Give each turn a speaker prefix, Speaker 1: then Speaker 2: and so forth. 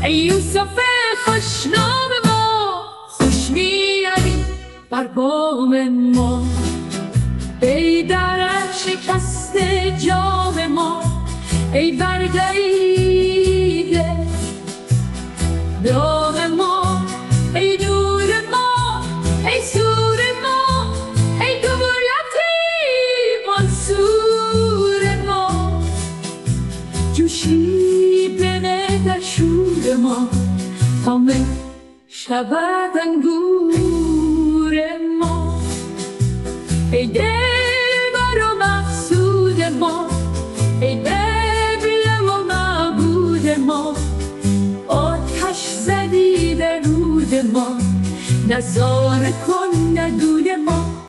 Speaker 1: ای یوسف خوشنام ما، خوش میاری بر بام ما. ای در شکست جام ما، ای بردریده دام ما. ای نور ما، ای سور ما، ای دوریتی منصور ما. جوشی بنه در شور ما، تا می شود انگور ما. ای دلبر و مقصود ما، ای قبله و معبود ما. آتش زدی به رود ما، نزار